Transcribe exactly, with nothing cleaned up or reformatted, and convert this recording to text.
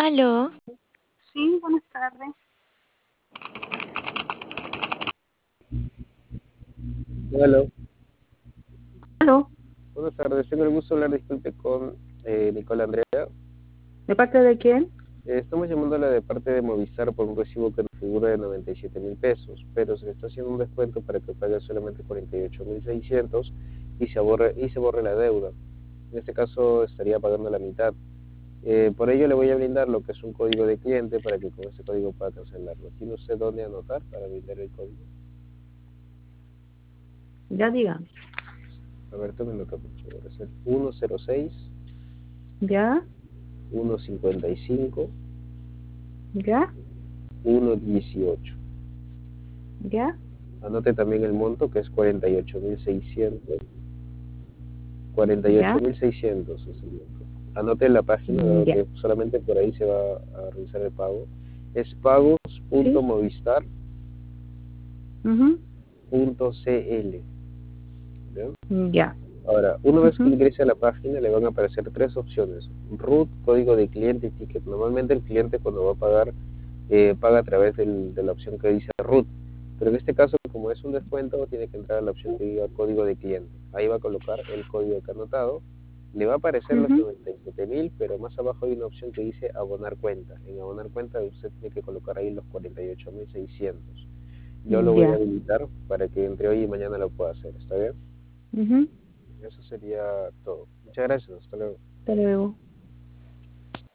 Aló, Sí, buenas tardes. Hola, ¿Aló? buenas tardes. Tengo el gusto de hablar, disculpe, con eh, Nicola Andrea. ¿De parte de quién? Eh, estamos llamándola de parte de Movistar por un recibo que nos figura de noventa y siete mil pesos, pero se le está haciendo un descuento para que pague solamente cuarenta y ocho mil seiscientos y se borre, y se borre la deuda. En este caso estaría pagando la mitad. Eh, por ello le voy a brindar lo que es un código de cliente para que con ese código pueda cancelarlo. ¿Tiene usted dónde anotar para brindar el código? Ya diga. A ver, tome nota, por favor. Es el uno cero seis, ¿Ya? uno cincuenta y cinco, ¿Ya? uno dieciocho. ¿Ya? Anote también el monto, que es cuarenta y ocho mil seiscientos. cuarenta y ocho ¿Ya? mil seiscientos es el monto. Anote la página, Mm, dado ya. que solamente por ahí se va a realizar el pago. Es ¿Sí? Mhm. pagos.movistar.cl. ¿Ya? Ya. Ahora, una vez que Mhm. ingrese a la página, le van a aparecer tres opciones: root, código de cliente y ticket. Normalmente el cliente, cuando va a pagar, eh, paga a través del, de la opción que dice root, pero en este caso, como es un descuento, tiene que entrar a la opción que diga código de cliente. Ahí va a colocar el código que ha anotado, le va a aparecer los Mhm. noventa y siete mil, pero más abajo hay una opción que dice abonar cuenta. En abonar cuenta usted tiene que colocar ahí los cuarenta y ocho mil seiscientos. Yo lo voy a Ya. habilitar para que entre hoy y mañana lo pueda hacer. ¿Está bien? Mhm. Eso sería todo. Muchas gracias. Hasta luego. Hasta luego.